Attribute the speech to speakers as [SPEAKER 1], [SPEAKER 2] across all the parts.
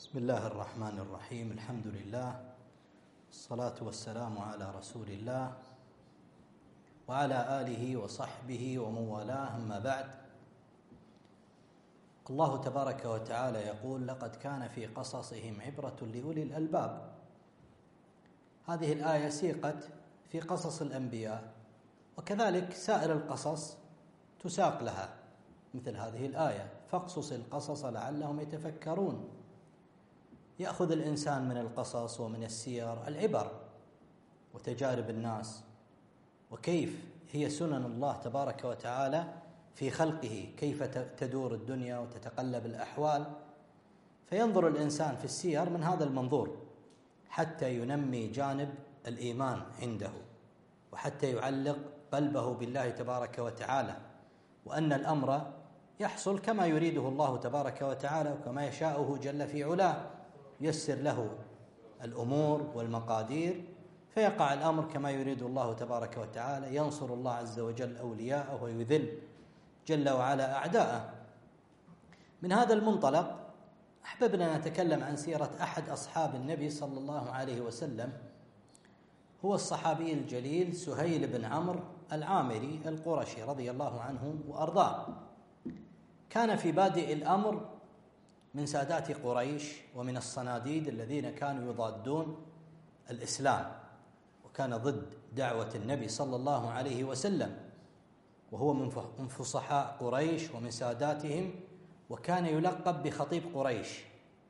[SPEAKER 1] بسم الله الرحمن الرحيم. الحمد لله، الصلاة والسلام على رسول الله وعلى آله وصحبه ومن والاه، أما بعد. الله تبارك وتعالى يقول: لقد كان في قصصهم عبرة لأولي الألباب. هذه الآية سيقت في قصص الأنبياء، وكذلك سائر القصص تساق لها مثل هذه الآية: فاقصص القصص لعلهم يتفكرون. يأخذ الإنسان من القصص ومن السير العبر وتجارب الناس، وكيف هي سنن الله تبارك وتعالى في خلقه، كيف تدور الدنيا وتتقلب الأحوال. فينظر الإنسان في السير من هذا المنظور حتى ينمي جانب الإيمان عنده، وحتى يعلق قلبه بالله تبارك وتعالى، وأن الأمر يحصل كما يريده الله تبارك وتعالى وكما يشاءه جل في علاه. يسر له الأمور والمقادير فيقع الأمر كما يريد الله تبارك وتعالى. ينصر الله عز وجل أولياءه ويذل جل وعلا أعداءه. من هذا المنطلق أحببنا نتكلم عن سيرة أحد أصحاب النبي صلى الله عليه وسلم، هو الصحابي الجليل سهيل بن عمرو العامري القرشي رضي الله عنه وأرضاه. كان في بادئ الأمر من سادات قريش ومن الصناديد الذين كانوا يضادون الإسلام، وكان ضد دعوة النبي صلى الله عليه وسلم، وهو من فصحاء قريش ومن ساداتهم، وكان يلقب بخطيب قريش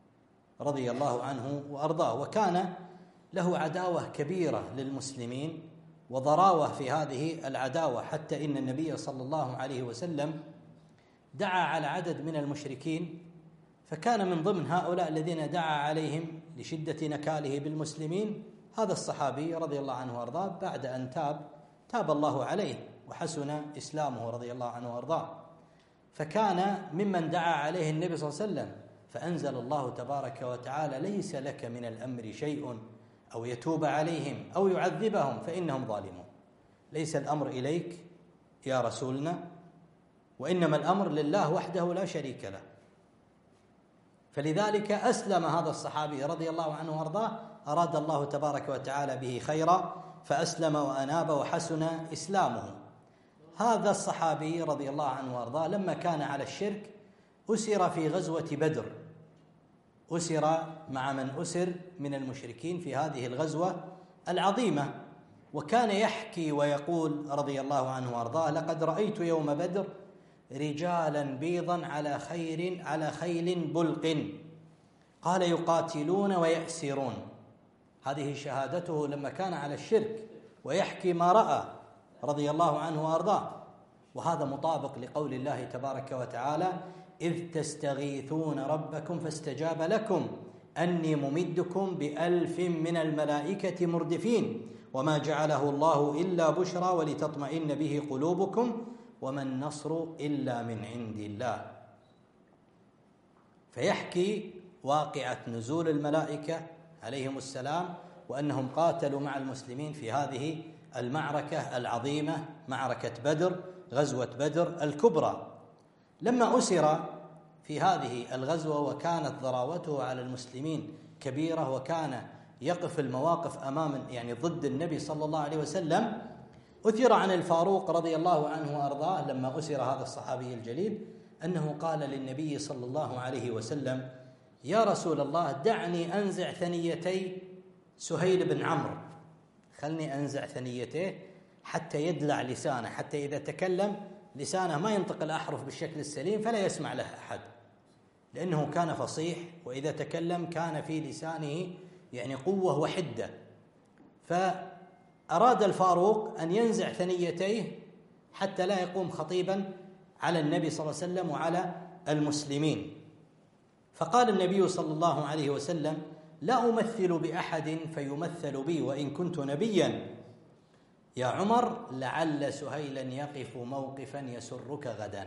[SPEAKER 1] رضي الله عنه وأرضاه. وكان له عداوة كبيرة للمسلمين وضراوة في هذه العداوة، حتى إن النبي صلى الله عليه وسلم دعا على عدد من المشركين، فكان من ضمن هؤلاء الذين دعا عليهم لشدة نكاله بالمسلمين هذا الصحابي رضي الله عنه وارضاه. بعد أن تاب الله عليه وحسن إسلامه رضي الله عنه وارضاه، فكان ممن دعا عليه النبي صلى الله عليه وسلم. فأنزل الله تبارك وتعالى: ليس لك من الأمر شيء أو يتوب عليهم أو يعذبهم فإنهم ظالمون. ليس الأمر إليك يا رسولنا، وإنما الأمر لله وحده لا شريك له. فلذلك أسلم هذا الصحابي رضي الله عنه وارضاه، أراد الله تبارك وتعالى به خيرا فأسلم وأناب وحسن إسلامه. هذا الصحابي رضي الله عنه وارضاه لما كان على الشرك أسر في غزوة بدر، أسر مع من أسر من المشركين في هذه الغزوة العظيمة. وكان يحكي ويقول رضي الله عنه وارضاه: لقد رأيت يوم بدر رجالا بيضا على خيل بلق، قال يقاتلون ويأسرون. هذه شهادته لما كان على الشرك، ويحكي ما رأى رضي الله عنه وأرضاه. وهذا مطابق لقول الله تبارك وتعالى: إذ تستغيثون ربكم فاستجاب لكم أني ممدكم ب1000 من الملائكة مردفين وما جعله الله إلا بشرى ولتطمئن به قلوبكم وما النصر إلا من عند الله. فيحكي واقعة نزول الملائكة عليهم السلام، وأنهم قاتلوا مع المسلمين في هذه المعركة العظيمة، معركة بدر، غزوة بدر الكبرى. لما أسر في هذه الغزوة وكانت ضراوته على المسلمين كبيرة، وكان يقف المواقف ضد النبي صلى الله عليه وسلم، أثر عن الفاروق رضي الله عنه وأرضاه لما أسر هذا الصحابي الجليل أنه قال للنبي صلى الله عليه وسلم: يا رسول الله، دعني أنزع ثنيتي سهيل بن عمرو، خلني أنزع ثنيته حتى يدلع لسانه، حتى إذا تكلم لسانه ما ينطق الأحرف بالشكل السليم فلا يسمع له أحد، لأنه كان فصيح، وإذا تكلم كان في لسانه قوة وحدة. فأراد الفاروق أن ينزع ثنيتيه حتى لا يقوم خطيبا على النبي صلى الله عليه وسلم وعلى المسلمين. فقال النبي صلى الله عليه وسلم: لا أمثل بأحد فيمثل بي وإن كنت نبيا. يا عمر، لعل سهيلا يقف موقفا يسرك غدا.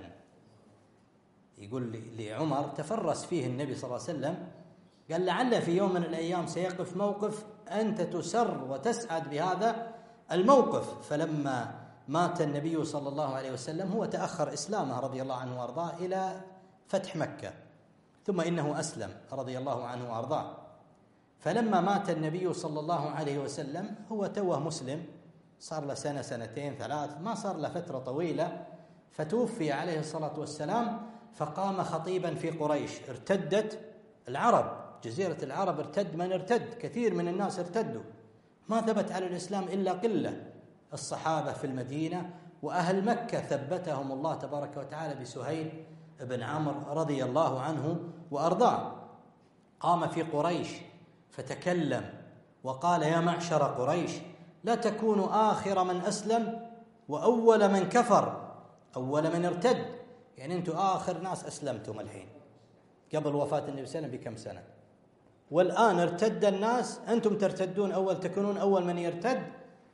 [SPEAKER 1] يقول لعمر تفرس فيه النبي صلى الله عليه وسلم، قال: لعل في يوم من الأيام سيقف موقف أنت تسر وتسعد بهذا الموقف. فلما مات النبي صلى الله عليه وسلم، هو تأخر إسلامه رضي الله عنه وارضاه إلى فتح مكة، ثم إنه أسلم رضي الله عنه وأرضاه. فلما مات النبي صلى الله عليه وسلم هو توه مسلم، صار له سنة سنتين ثلاث، ما صار له فترة طويلة، فتوفي عليه الصلاة والسلام. فقام خطيبا في قريش، ارتدت العرب، جزيرة العرب ارتد من ارتد، كثير من الناس ارتدوا، ما ثبت على الإسلام إلا قلة، الصحابة في المدينة وأهل مكة ثبتهم الله تبارك وتعالى بسهيل بن عمرو رضي الله عنه وأرضاه. قام في قريش فتكلم وقال: يا معشر قريش، لا تكونوا آخر من أسلم وأول من كفر، أول من ارتد، يعني أنتم آخر ناس أسلمتم الحين، قبل وفاة النبي صلى الله عليه وسلم بكم سنة، والآن ارتد الناس، أنتم ترتدون تكونون أول من يرتد.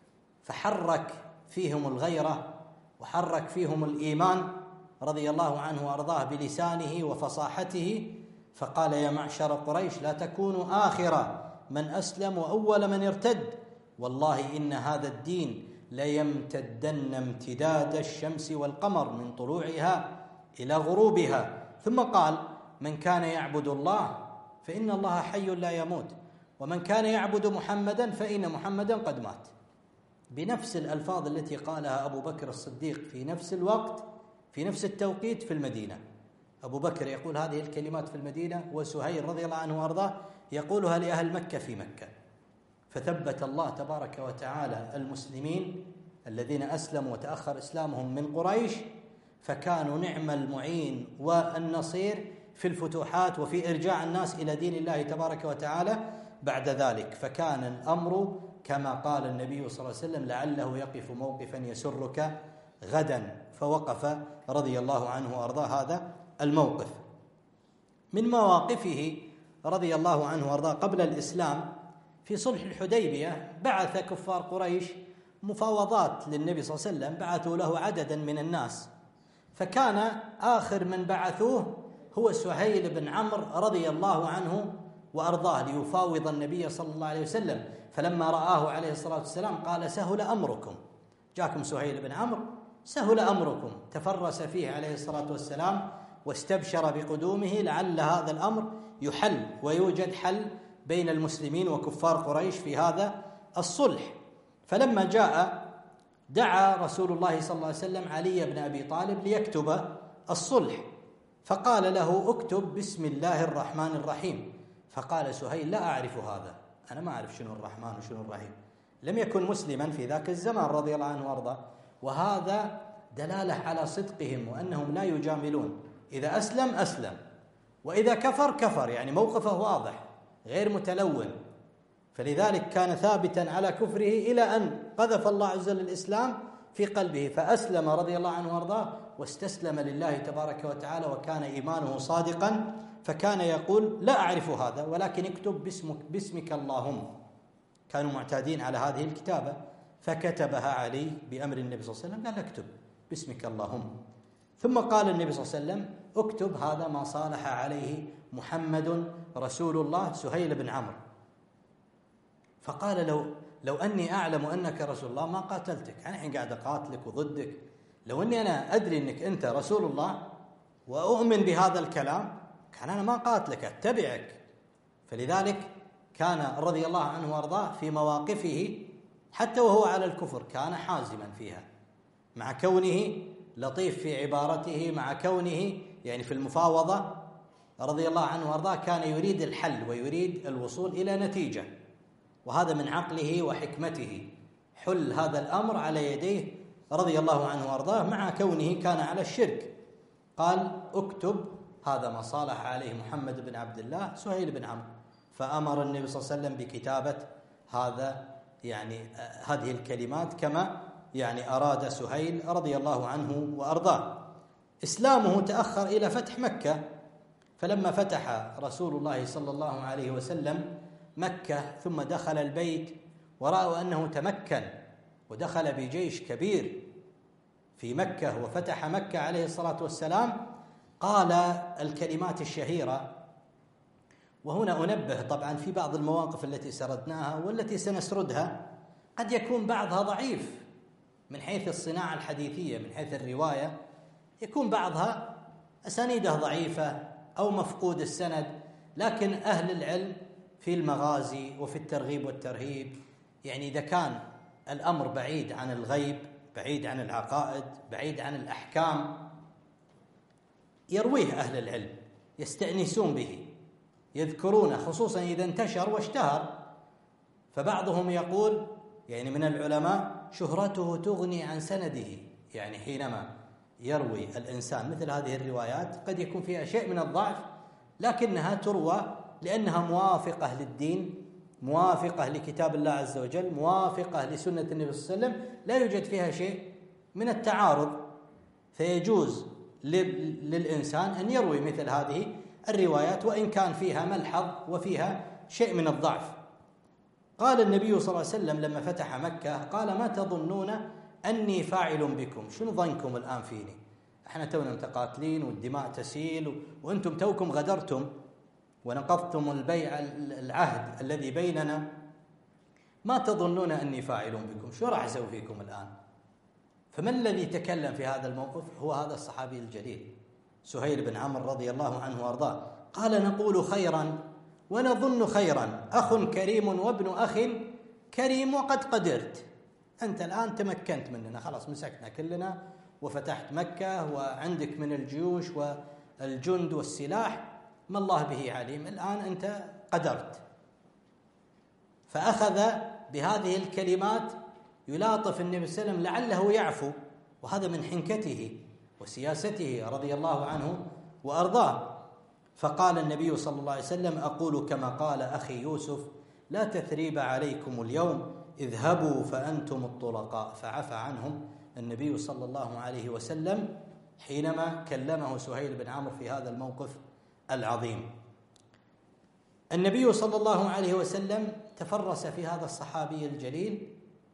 [SPEAKER 1] فحرك فيهم الغيرة وحرك فيهم الإيمان رضي الله عنه وأرضاه بلسانه وفصاحته، فقال: يا معشر قريش، لا تكونوا آخر من أسلم وأول من ارتد، والله إن هذا الدين ليمتدن امتداد الشمس والقمر من طلوعها إلى غروبها. ثم قال: من كان يعبد الله فإن الله حي لا يموت، ومن كان يعبد محمدا فإن محمدا قد مات، بنفس الألفاظ التي قالها أبو بكر الصديق في نفس الوقت في نفس التوقيت في المدينة. أبو بكر يقول هذه الكلمات في المدينة، وسهيل رضي الله عنه وأرضاه يقولها لأهل مكة في مكة. فثبت الله تبارك وتعالى المسلمين الذين أسلموا وتأخر إسلامهم من قريش، فكانوا نعم المعين والنصير في الفتوحات وفي إرجاع الناس إلى دين الله تبارك وتعالى بعد ذلك. فكان الأمر كما قال النبي صلى الله عليه وسلم: لعله يقف موقفا يسرك غدا، فوقف رضي الله عنه وأرضاه هذا الموقف. من مواقفه رضي الله عنه وأرضاه قبل الإسلام في صلح الحديبية، بعث كفار قريش مفاوضات للنبي صلى الله عليه وسلم، بعثوا له عددا من الناس، فكان آخر من بعثوه هو سهيل بن عمرو رضي الله عنه وأرضاه ليفاوض النبي صلى الله عليه وسلم. فلما رآه عليه الصلاة والسلام قال: سهل أمركم، جاكم سهيل بن عمرو، سهل أمركم، تفرس فيه عليه الصلاة والسلام واستبشر بقدومه لعل هذا الأمر يحل ويوجد حل بين المسلمين وكفار قريش في هذا الصلح. فلما جاء دعا رسول الله صلى الله عليه وسلم علي بن أبي طالب ليكتب الصلح، فقال له: اكتب بسم الله الرحمن الرحيم. فقال سهيل: لا أعرف هذا، أنا ما أعرف شنو الرحمن وشنو الرحيم، لم يكن مسلما في ذاك الزمان رضي الله عنه وارضاه. وهذا دلالة على صدقهم وأنهم لا يجاملون، إذا أسلم أسلم، وإذا كفر كفر، يعني موقفه واضح غير متلون. فلذلك كان ثابتا على كفره إلى أن قذف الله عز وجل الإسلام في قلبه، فأسلم رضي الله عنه وارضاه واستسلم لله تبارك وتعالى، وكان إيمانه صادقا. فكان يقول: لا أعرف هذا، ولكن اكتب باسمك اللهم. كانوا معتادين على هذه الكتابة، فكتبها علي بأمر النبي صلى الله عليه وسلم، قال: اكتب باسمك اللهم. ثم قال النبي صلى الله عليه وسلم: اكتب هذا ما صالح عليه محمد رسول الله سهيل بن عمرو. فقال: لو أني أعلم أنك رسول الله ما قاتلتك، أنا الحين قاعد أقاتلك وضدك، لو أني أنا أدري أنك أنت رسول الله وأؤمن بهذا الكلام كان أنا ما قاتلك، أتبعك. فلذلك كان رضي الله عنه وارضاه في مواقفه حتى وهو على الكفر كان حازما فيها، مع كونه لطيف في عبارته، مع كونه يعني في المفاوضة رضي الله عنه وارضاه كان يريد الحل ويريد الوصول إلى نتيجة، وهذا من عقله وحكمته، حل هذا الأمر على يديه رضي الله عنه وارضاه، مع كونه كان على الشرك. قال: اكتب هذا ما صالح عليه محمد بن عبد الله سهيل بن عمرو. فأمر النبي صلى الله عليه وسلم بكتابة هذه الكلمات كما أراد سهيل رضي الله عنه وأرضاه. إسلامه تأخر إلى فتح مكة، فلما فتح رسول الله صلى الله عليه وسلم مكة ثم دخل البيت ورأوا أنه تمكن ودخل بجيش كبير في مكة وفتح مكة عليه الصلاة والسلام، قال الكلمات الشهيرة. وهنا أنبه طبعا في بعض المواقف التي سردناها والتي سنسردها قد يكون بعضها ضعيف من حيث الصناعة الحديثية، من حيث الرواية يكون بعضها أسانيده ضعيفة أو مفقود السند. لكن أهل العلم في المغازي وفي الترغيب والترهيب، يعني إذا كان الأمر بعيد عن الغيب، بعيد عن العقائد، بعيد عن الأحكام، يرويه أهل العلم، يستأنسون به، يذكرونه، خصوصا إذا انتشر واشتهر. فبعضهم يقول يعني من العلماء شهرته تغني عن سنده، يعني حينما يروي الإنسان مثل هذه الروايات قد يكون فيها شيء من الضعف، لكنها تروى لأنها موافقة للدين، موافقة لكتاب الله عز وجل، موافقة لسنة النبي صلى الله عليه وسلم، لا يوجد فيها شيء من التعارض، فيجوز للإنسان أن يروي مثل هذه الروايات وإن كان فيها ملحظ وفيها شيء من الضعف. قال النبي صلى الله عليه وسلم لما فتح مكة، قال: ما تظنون أني فاعل بكم؟ شنو ظنكم الآن فيني؟ احنا تونا متقاتلين والدماء تسيل وأنتم توكم غدرتم ونقضتم البيع العهد الذي بيننا، ما تظنون أني فاعل بكم؟ شو راح أسوي فيكم الآن؟ فمن الذي تكلم في هذا الموقف؟ هو هذا الصحابي الجليل سهيل بن عمرو رضي الله عنه وارضاه. قال: نقول خيرا ونظن خيرا، أخ كريم وابن أخ كريم وقد قدرت. أنت الآن تمكنت مننا، خلاص مسكنا كلنا وفتحت مكة وعندك من الجيوش والجند والسلاح ما الله به عليم، الآن أنت قدرت. فأخذ بهذه الكلمات يلاطف النبي صلى الله عليه وسلم لعله يعفو، وهذا من حنكته وسياسته رضي الله عنه وأرضاه. فقال النبي صلى الله عليه وسلم: أقول كما قال أخي يوسف: لا تثريب عليكم اليوم، اذهبوا فأنتم الطلقاء. فعفى عنهم النبي صلى الله عليه وسلم حينما كلمه سهيل بن عمرو في هذا الموقف العظيم. النبي صلى الله عليه وسلم تفرس في هذا الصحابي الجليل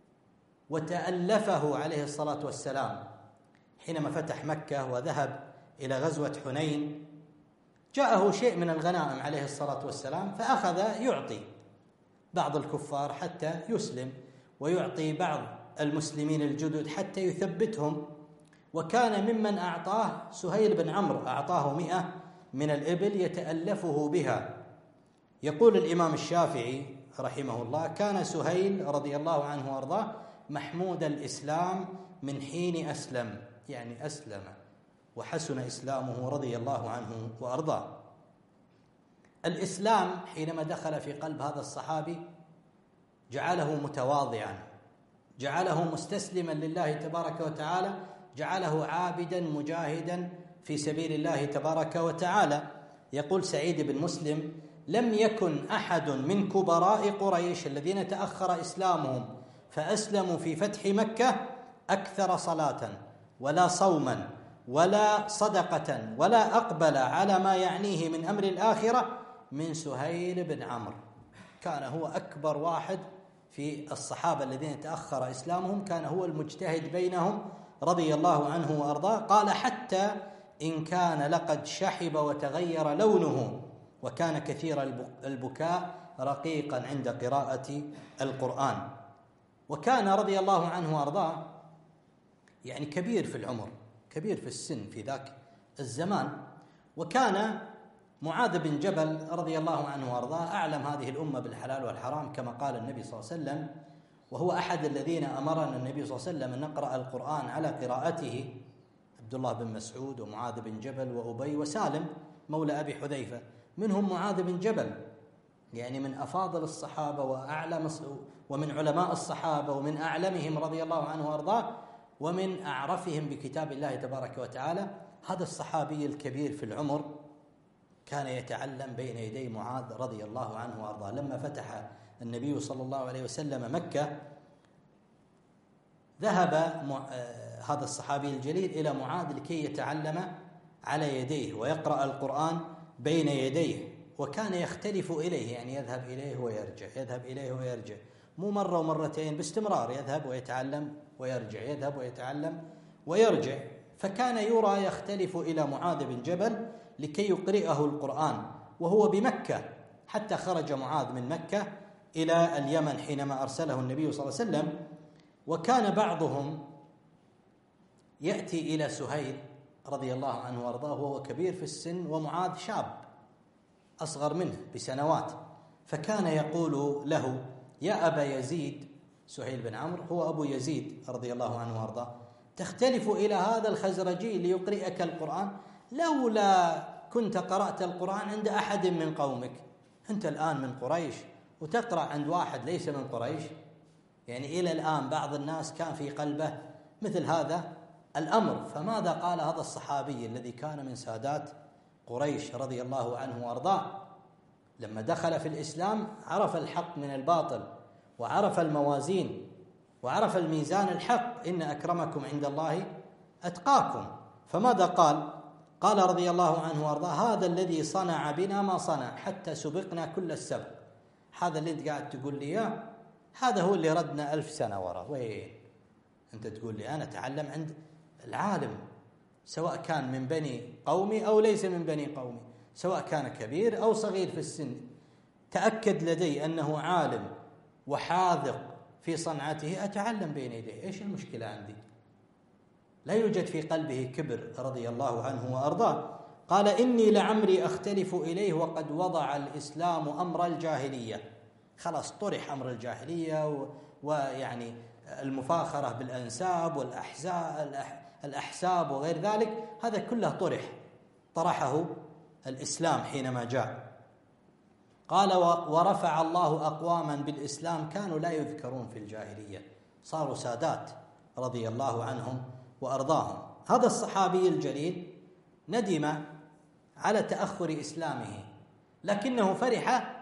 [SPEAKER 1] وتألفه عليه الصلاة والسلام حينما فتح مكة وذهب إلى غزوة حنين. جاءه شيء من الغنائم عليه الصلاة والسلام، فأخذ يعطي بعض الكفار حتى يسلم، ويعطي بعض المسلمين الجدد حتى يثبتهم. وكان ممن أعطاه سهيل بن عمرو، أعطاه 100 من الإبل يتألفه بها. يقول الإمام الشافعي رحمه الله: كان سهيل رضي الله عنه وارضاه محمود الإسلام من حين أسلم، يعني أسلم وحسن إسلامه رضي الله عنه وأرضاه. الإسلام حينما دخل في قلب هذا الصحابي جعله متواضعا، جعله مستسلما لله تبارك وتعالى، جعله عابدا مجاهدا في سبيل الله تبارك وتعالى. يقول سعيد بن مسلم: لم يكن أحد من كبراء قريش الذين تأخر إسلامهم فأسلموا في فتح مكة أكثر صلاة ولا صوما ولا صدقة ولا أقبل على ما يعنيه من أمر الآخرة من سهيل بن عمرو. كان هو أكبر واحد في الصحابة الذين تأخر إسلامهم، كان هو المجتهد بينهم رضي الله عنه وأرضاه. قال: حتى إن كان لقد شحب وتغير لونه، وكان كثير البكاء رقيقا عند قراءة القرآن. وكان رضي الله عنه وأرضاه يعني كبير في العمر، كبير في السن في ذاك الزمان. وكان معاذ بن جبل رضي الله عنه وارضاه أعلم هذه الأمة بالحلال والحرام كما قال النبي صلى الله عليه وسلم، وهو أحد الذين أمرنا النبي صلى الله عليه وسلم أن نقرأ القرآن على قراءته، عبد الله بن مسعود ومعاذ بن جبل وأبي وسالم مولى أبي حذيفة. منهم معاذ بن جبل، يعني من أفاضل الصحابة وأعلم ومن علماء الصحابة ومن أعلمهم رضي الله عنه وارضاه ومن أعرفهم بكتاب الله تبارك وتعالى. هذا الصحابي الكبير في العمر كان يتعلم بين يدي معاذ رضي الله عنه وارضاه. لما فتح النبي صلى الله عليه وسلم مكة ذهب هذا الصحابي الجليل إلى معاذ لكي يتعلم على يديه ويقرأ القرآن بين يديه، وكان يختلف إليه، يعني يذهب إليه ويرجع، يذهب إليه ويرجع، مو مرة ومرتين، باستمرار يذهب ويتعلم ويرجع، يذهب ويتعلم ويرجع. فكان يرى يختلف إلى معاذ بن جبل لكي يقرئه القرآن وهو بمكة، حتى خرج معاذ من مكة إلى اليمن حينما أرسله النبي صلى الله عليه وسلم. وكان بعضهم يأتي إلى سهيل رضي الله عنه وارضاه وهو كبير في السن، ومعاذ شاب أصغر منه بسنوات، فكان يقول له: يا أبا يزيد، سهيل بن عمرو هو أبو يزيد رضي الله عنه وارضاه، تختلف إلى هذا الخزرجي ليقرئك القرآن؟ لولا كنت قرأت القرآن عند أحد من قومك. أنت الآن من قريش وتقرأ عند واحد ليس من قريش. يعني إلى الآن بعض الناس كان في قلبه مثل هذا الأمر. فماذا قال هذا الصحابي الذي كان من سادات قريش رضي الله عنه وارضاه؟ لما دخل في الإسلام عرف الحق من الباطل، وعرف الموازين، وعرف الميزان الحق: إن أكرمكم عند الله أتقاكم. فماذا قال؟ قال رضي الله عنه وارضاه: هذا الذي صنع بنا ما صنع حتى سبقنا كل السبق. هذا اللي انت قاعد تقول لي اياه، هذا هو اللي ردنا 1000 سنة وراء. وين انت تقول لي أنا أتعلم عند العالم، سواء كان من بني قومي أو ليس من بني قومي، سواء كان كبير أو صغير في السن، تأكد لدي أنه عالم وحاذق في صنعته، أتعلم بين يديه. إيش المشكلة عندي؟ لا يوجد في قلبه كبر رضي الله عنه وأرضاه. قال: إني لعمري أختلف إليه وقد وضع الإسلام أمر الجاهلية. خلاص طرح أمر الجاهلية ويعني المفاخرة بالأنساب والأحساب وغير ذلك، هذا كله طرحه الإسلام حينما جاء. قال: ورفع الله أقواما بالإسلام كانوا لا يذكرون في الجاهلية، صاروا سادات رضي الله عنهم وأرضاهم. هذا الصحابي الجليل ندم على تأخر إسلامه، لكنه فرح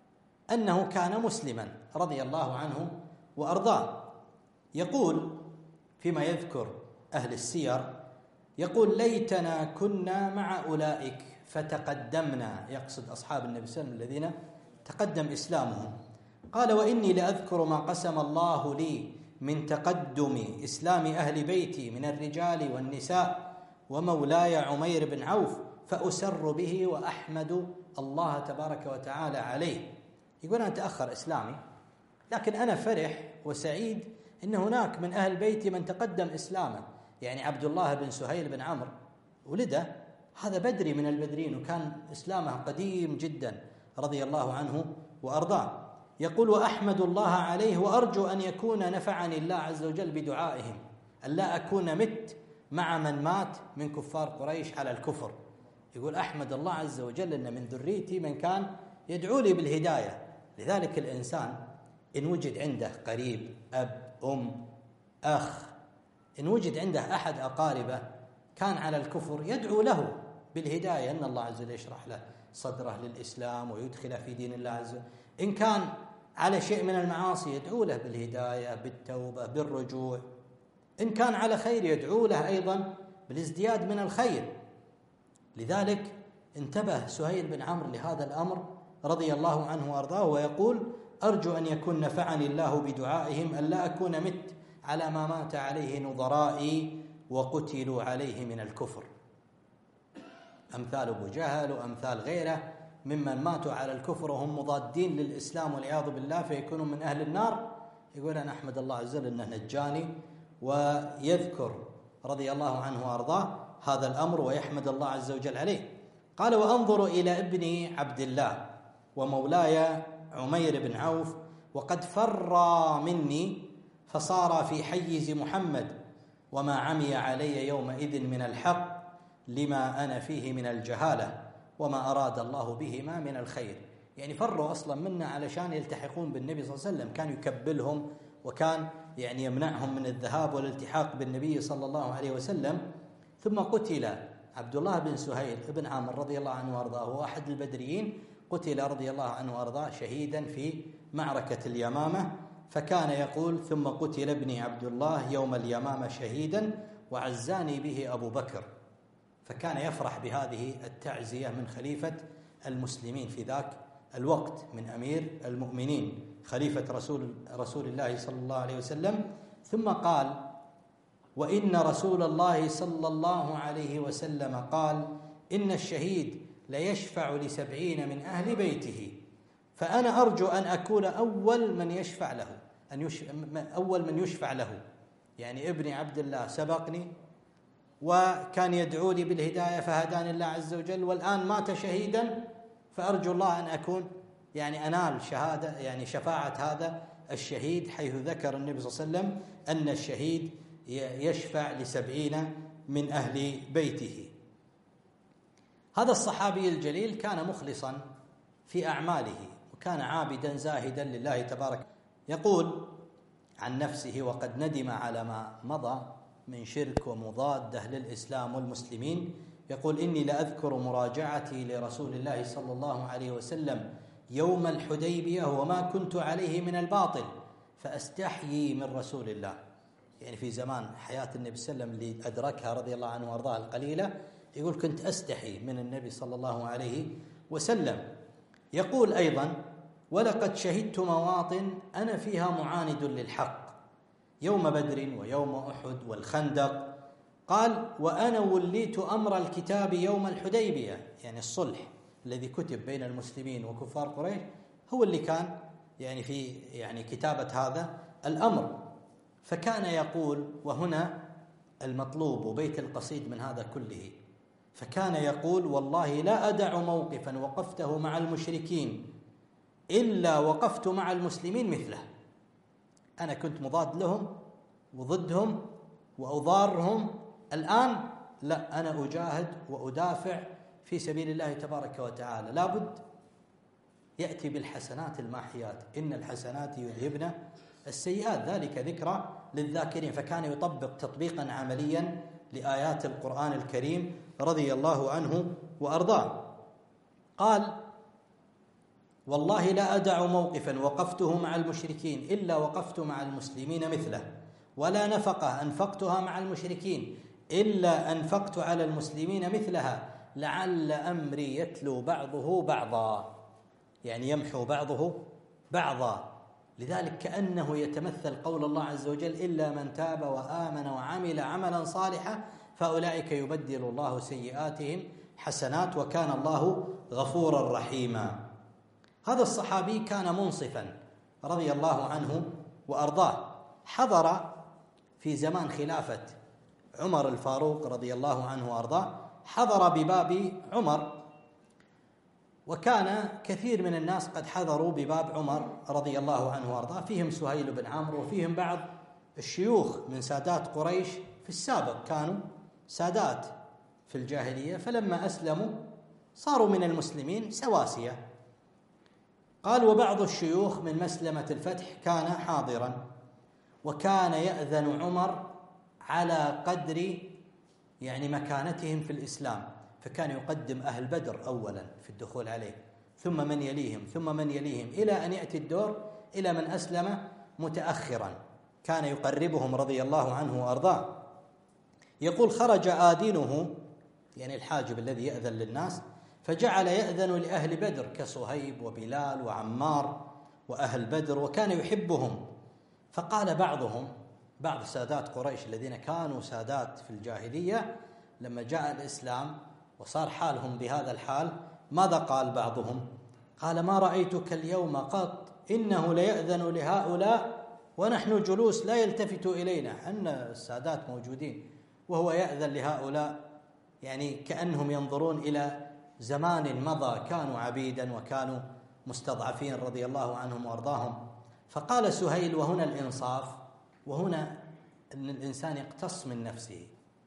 [SPEAKER 1] أنه كان مسلما رضي الله عنه وأرضاه. يقول فيما يذكر أهل السير، يقول: ليتنا كنا مع أولئك فتقدمنا، يقصد أصحاب النبي صلى الله عليه وسلم الذين تقدم إسلامهم. قال: وإني لأذكر ما قسم الله لي من تقدم إسلام أهل بيتي من الرجال والنساء ومولاي عمير بن عوف، فأسر به وأحمد الله تبارك وتعالى عليه. يقول: أنا تأخر إسلامي، لكن أنا فرح وسعيد إن هناك من أهل بيتي من تقدم إسلامه. يعني عبد الله بن سهيل بن عمرو ولده، هذا بدري من البدرين، وكان إسلامه قديم جدا رضي الله عنه وأرضاه. يقول: وأحمد الله عليه وأرجو أن يكون نفعني الله عز وجل بدعائهم، أن لا أكون مت مع من مات من كفار قريش على الكفر. يقول: أحمد الله عز وجل أن من ذريتي من كان يدعو لي بالهداية. لذلك الإنسان إن وجد عنده قريب، أب، أم، أخ، إن وجد عنده أحد أقاربه كان على الكفر، يدعو له بالهداية، أن الله عز وجل يشرح له صدره للإسلام ويدخله في دين الله عز وجل. إن كان على شيء من المعاصي يدعو له بالهداية، بالتوبة، بالرجوع. إن كان على خير يدعو له أيضا بالازدياد من الخير. لذلك انتبه سهيل بن عمرو لهذا الأمر رضي الله عنه وأرضاه، ويقول: أرجو أن يكون نفعني الله بدعائهم، أن لا أكون مت على ما مات عليه نظرائي وقتلوا عليه من الكفر. أمثال أبو جهل وأمثال غيره ممن ماتوا على الكفر وهم مضادين للإسلام والعياذ بالله، فيكونوا من أهل النار. يقول: أنا أحمد الله عز وجل أنه نجاني، ويذكر رضي الله عنه وأرضاه هذا الأمر ويحمد الله عز وجل عليه. قال: وأنظر إلى ابني عبد الله ومولاي عمير بن عوف وقد فر مني فصار في حيز محمد، وما عمي علي يومئذ من الحق لما أنا فيه من الجهالة، وما أراد الله بهما من الخير. يعني فروا أصلا منا علشان يلتحقون بالنبي صلى الله عليه وسلم، كان يكبلهم وكان يعني يمنعهم من الذهاب والالتحاق بالنبي صلى الله عليه وسلم. ثم قتل عبد الله بن سهيل بن عمرو رضي الله عنه وارضاه، هو أحد البدريين، قتل رضي الله عنه وارضاه شهيدا في معركة اليمامة. فكان يقول: ثم قتل ابني عبد الله يوم اليمامة شهيدا وعزاني به أبو بكر. فكان يفرح بهذه التعزية من خليفة المسلمين في ذاك الوقت، من أمير المؤمنين خليفة رسول الله صلى الله عليه وسلم. ثم قال: وإن رسول الله صلى الله عليه وسلم قال: إن الشهيد ليشفع ل70 من أهل بيته، فأنا أرجو أن أكون أول من يشفع له، يعني ابني عبد الله سبقني وكان يدعوني بالهداية فهداني الله عز وجل، والآن مات شهيدا، فأرجو الله أن أكون يعني أنال شهادة يعني شفاعة هذا الشهيد، حيث ذكر النبي صلى الله عليه وسلم أن الشهيد يشفع ل70 من أهل بيته. هذا الصحابي الجليل كان مخلصا في أعماله، وكان عابدا زاهدا لله تبارك. يقول عن نفسه: وقد ندم على ما مضى من شرك ومضادة للإسلام والمسلمين. يقول: إني لأذكر مراجعتي لرسول الله صلى الله عليه وسلم يوم الحديبية وما كنت عليه من الباطل، فأستحيي من رسول الله. يعني في زمان حياة النبي صلى الله عليه وسلم اللي أدركها رضي الله عنه وأرضاه القليلة، يقول: كنت أستحي من النبي صلى الله عليه وسلم. يقول أيضا: ولقد شهدت مواطن أنا فيها معاند للحق، يوم بدر ويوم أحد والخندق. قال: وأنا وليت أمر الكتاب يوم الحديبية، يعني الصلح الذي كتب بين المسلمين وكفار قريش، هو اللي كان يعني في يعني كتابة هذا الأمر. فكان يقول، وهنا المطلوب وبيت القصيد من هذا كله، فكان يقول: والله لا أدع موقفا وقفته مع المشركين إلا وقفت مع المسلمين مثله. أنا كنت مضاد لهم وضدهم وأضارهم، الآن لا، أنا أجاهد وأدافع في سبيل الله تبارك وتعالى. لابد يأتي بالحسنات الماحيات، إن الحسنات يذهبن السيئات، ذلك ذكرى للذاكرين. فكان يطبق تطبيقا عمليا لآيات القرآن الكريم رضي الله عنه وأرضاه. قال: والله لا أدع موقفا وقفته مع المشركين إلا وقفت مع المسلمين مثله، ولا نفقة أنفقتها مع المشركين إلا أنفقت على المسلمين مثلها، لعل أمري يتلو بعضه بعضا، يعني يمحو بعضه بعضا. لذلك كأنه يتمثل قول الله عز وجل: إلا من تاب وآمن وعمل عملا صالحا فأولئك يبدل الله سيئاتهم حسنات وكان الله غفورا رحيما. هذا الصحابي كان منصفا رضي الله عنه وأرضاه، حضر في زمان خلافة عمر الفاروق رضي الله عنه وأرضاه، حضر بباب عمر، وكان كثير من الناس قد حضروا بباب عمر رضي الله عنه وأرضاه، فيهم سهيل بن عمرو وفيهم بعض الشيوخ من سادات قريش في السابق، كانوا سادات في الجاهلية، فلما أسلموا صاروا من المسلمين سواسية. قال: وبعض الشيوخ من مسلمة الفتح كان حاضرا، وكان يأذن عمر على قدر يعني مكانتهم في الإسلام، فكان يقدم أهل بدر أولا في الدخول عليه، ثم من يليهم ثم من يليهم، إلى أن يأتي الدور إلى من أسلم متأخرا، كان يقربهم رضي الله عنه وأرضاه. يقول: خرج آذنه، يعني الحاجب الذي يأذن للناس، فجعل يأذن لأهل بدر كصهيب وبلال وعمار وأهل بدر، وكان يحبهم. فقال بعضهم، بعض سادات قريش الذين كانوا سادات في الجاهلية، لما جاء الإسلام وصار حالهم بهذا الحال، ماذا قال بعضهم؟ قال: ما رأيتك اليوم قط، إنه ليأذن لهؤلاء ونحن جلوس لا يلتفت إلينا. أن السادات موجودين وهو يأذن لهؤلاء، يعني كأنهم ينظرون إلى زمان مضى كانوا عبيدا وكانوا مستضعفين رضي الله عنهم وأرضاهم. فقال سهيل، وهنا الإنصاف، وهنا أن الإنسان يقتص من نفسه،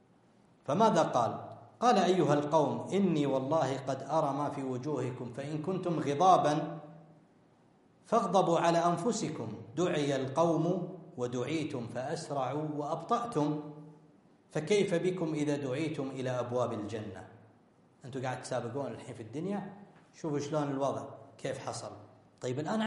[SPEAKER 1] فماذا قال؟ قال: أيها القوم، إني والله قد أرى ما في وجوهكم، فإن كنتم غضابا فاغضبوا على أنفسكم، دعي القوم ودعيتم فأسرعوا وأبطأتم، فكيف بكم إذا دعيتم إلى أبواب الجنة؟ أنتم قاعد تسابقون الحين في الدنيا، شوفوا شلون الوضع كيف حصل. طيب الآن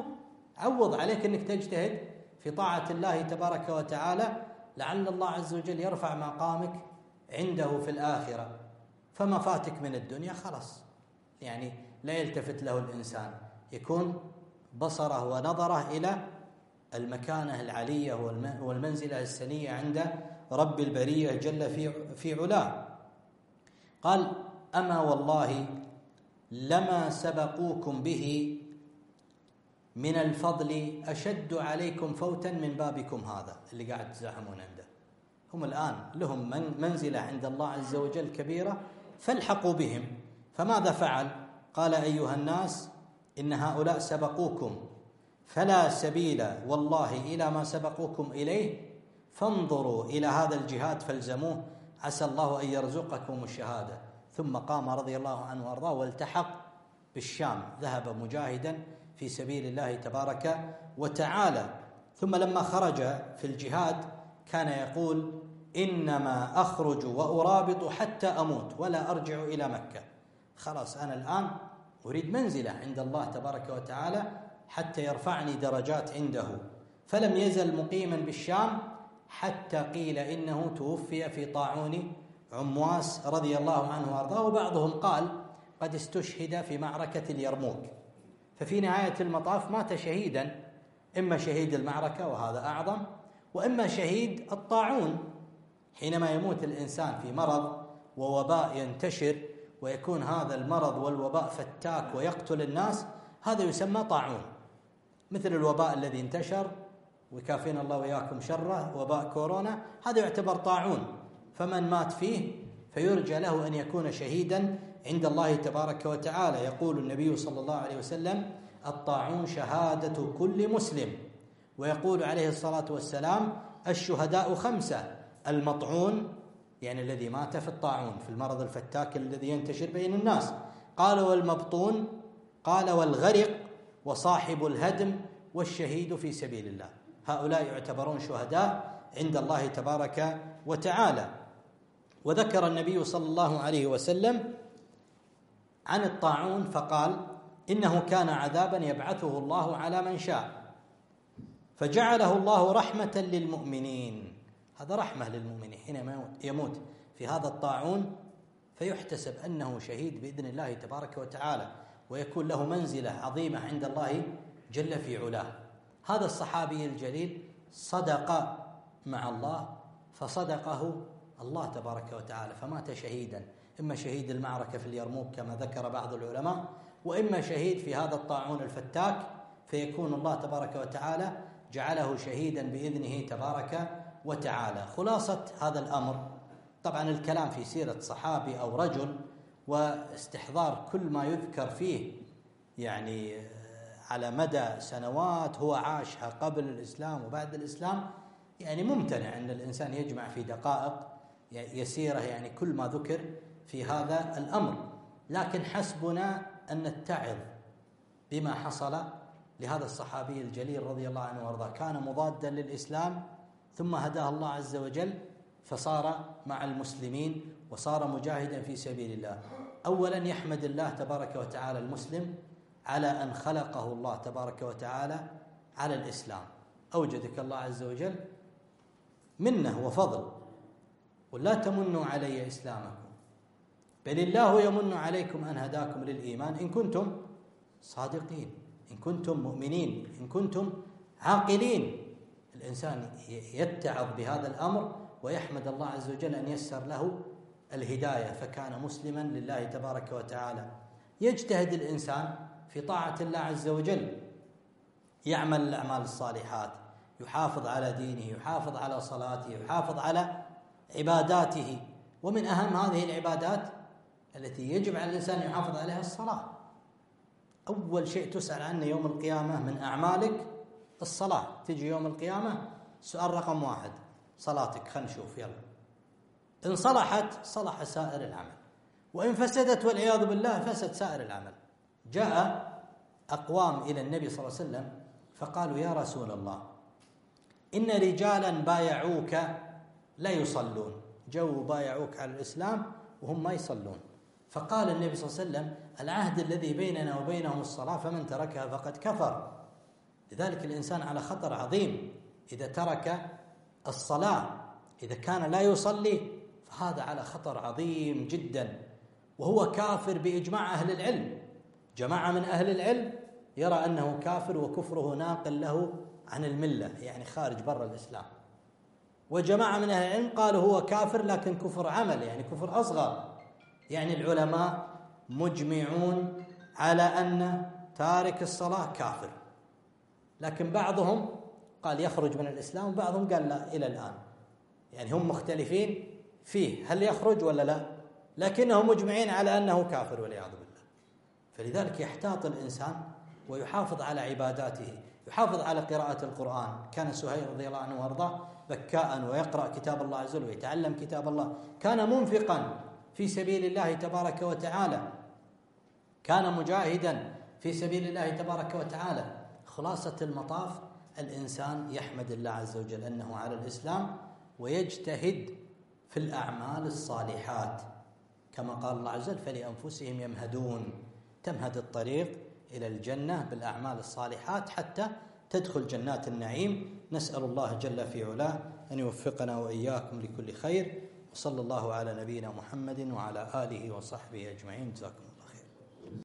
[SPEAKER 1] عوض عليك أنك تجتهد في طاعة الله تبارك وتعالى، لعل الله عز وجل يرفع مقامك عنده في الآخرة. فما فاتك من الدنيا خلاص، يعني لا يلتفت له الإنسان، يكون بصره ونظره إلى المكانة العلية والمنزلة السنية عند رب البرية جل في علاه. قال: أما والله لما سبقوكم به من الفضل أشد عليكم فوتا من بابكم هذا اللي قاعد تزاحمون عنده. هم الآن لهم منزلة عند الله عز وجل كبيرة، فالحقوا بهم. فماذا فعل؟ قال: أيها الناس إن هؤلاء سبقوكم فلا سبيل والله إلى ما سبقوكم إليه، فانظروا إلى هذا الجهاد فالزموه، عسى الله أن يرزقكم الشهادة. ثم قام رضي الله عنه وارضاه والتحق بالشام، ذهب مجاهدا في سبيل الله تبارك وتعالى. ثم لما خرج في الجهاد كان يقول: إنما أخرج وأرابط حتى أموت ولا أرجع إلى مكة. خلاص أنا الآن أريد منزلة عند الله تبارك وتعالى حتى يرفعني درجات عنده. فلم يزل مقيما بالشام حتى قيل إنه توفي في طاعون عمواس رضي الله عنه وارضاه، وبعضهم قال قد استشهد في معركة اليرموك. ففي نهاية المطاف مات شهيدا، إما شهيد المعركة وهذا أعظم، وإما شهيد الطاعون. حينما يموت الإنسان في مرض ووباء ينتشر ويكون هذا المرض والوباء فتاك ويقتل الناس، هذا يسمى طاعون، مثل الوباء الذي انتشر ويكافينا الله وإياكم شره، وباء كورونا، هذا يعتبر طاعون. فمن مات فيه فيرجى له أن يكون شهيدا عند الله تبارك وتعالى. يقول النبي صلى الله عليه وسلم: الطاعون شهادة كل مسلم. ويقول عليه الصلاة والسلام: الشهداء 5، المطعون يعني الذي مات في الطاعون في المرض الفتاك الذي ينتشر بين الناس، قال والمبطون، قال والغرق، وصاحب الهدم، والشهيد في سبيل الله. هؤلاء يعتبرون شهداء عند الله تبارك وتعالى. وذكر النبي صلى الله عليه وسلم عن الطاعون فقال: إنه كان عذابا يبعثه الله على من شاء، فجعله الله رحمة للمؤمنين. هذا رحمة للمؤمنين حينما يموت في هذا الطاعون، فيحتسب أنه شهيد بإذن الله تبارك وتعالى، ويكون له منزلة عظيمة عند الله جل في علاه. هذا الصحابي الجليل صدق مع الله فصدقه الله تبارك وتعالى، فمات شهيدا، إما شهيد المعركة في اليرموك كما ذكر بعض العلماء، وإما شهيد في هذا الطاعون الفتاك، فيكون الله تبارك وتعالى جعله شهيدا بإذنه تبارك وتعالى. خلاصة هذا الأمر، طبعا الكلام في سيرة صحابي أو رجل واستحضار كل ما يذكر فيه يعني على مدى سنوات هو عاشها قبل الإسلام وبعد الإسلام، يعني ممتنع أن الإنسان يجمع في دقائق يسيرة يعني كل ما ذكر في هذا الأمر. لكن حسبنا أن نتعظ بما حصل لهذا الصحابي الجليل رضي الله عنه وارضاه. كان مضادا للإسلام ثم هداه الله عز وجل فصار مع المسلمين وصار مجاهدا في سبيل الله. أولا يحمد الله تبارك وتعالى المسلم على أن خلقه الله تبارك وتعالى على الإسلام، أوجدك الله عز وجل منه وفضل. ولا تمنوا علي إسلامكم بل الله يمن عليكم أن هداكم للإيمان إن كنتم صادقين، إن كنتم مؤمنين، إن كنتم عاقلين. الإنسان يتعظ بهذا الأمر ويحمد الله عز وجل أن يسر له الهداية فكان مسلما لله تبارك وتعالى. يجتهد الإنسان في طاعة الله عز وجل، يعمل الأعمال الصالحات، يحافظ على دينه، يحافظ على صلاته، يحافظ على عباداته. ومن أهم هذه العبادات التي يجب على الإنسان أن يحافظ عليها الصلاة. أول شيء تسأل عنه يوم القيامة من أعمالك الصلاة. تجي يوم القيامة سؤال رقم 1 صلاتك، خلينا نشوف يلا. إن صلحت صلح سائر العمل، وإن فسدت والعياذ بالله فسد سائر العمل. جاء أقوام إلى النبي صلى الله عليه وسلم فقالوا: يا رسول الله إن رجالا بايعوك لا يصلون، جو بايعوك على الإسلام وهم ما يصلون. فقال النبي صلى الله عليه وسلم: العهد الذي بيننا وبينهم الصلاة، فمن تركها فقد كفر. لذلك الإنسان على خطر عظيم إذا ترك الصلاة، إذا كان لا يصلي فهذا على خطر عظيم جدا، وهو كافر بإجماع أهل العلم. جماعة من أهل العلم يرى أنه كافر وكفره ناقل له عن الملة، يعني خارج برا الإسلام. وجماعة من أهل العلم قالوا هو كافر لكن كفر عمل، يعني كفر أصغر. يعني العلماء مجمعون على أن تارك الصلاة كافر، لكن بعضهم قال يخرج من الإسلام وبعضهم قال لا إلى الآن، يعني هم مختلفين فيه هل يخرج ولا لا، لكنهم مجمعين على أنه كافر والعياذ بالله. فلذلك يحتاط الإنسان ويحافظ على عباداته، يحافظ على قراءة القرآن. كان سهيل رضي الله عنه وارضاه بكاء ويقرأ كتاب الله عز وجل ويتعلم كتاب الله، كان منفقا في سبيل الله تبارك وتعالى، كان مجاهدا في سبيل الله تبارك وتعالى. خلاصة المطاف الإنسان يحمد الله عز وجل أنه على الإسلام ويجتهد في الأعمال الصالحات، كما قال الله عز وجل فلأنفسهم يمهدون. تمهد الطريق إلى الجنة بالأعمال الصالحات حتى تدخل جنات النعيم. نسأل الله جل في علاه أن يوفقنا وإياكم لكل خير، وصلى الله على نبينا محمد وعلى آله وصحبه أجمعين. جزاكم الله.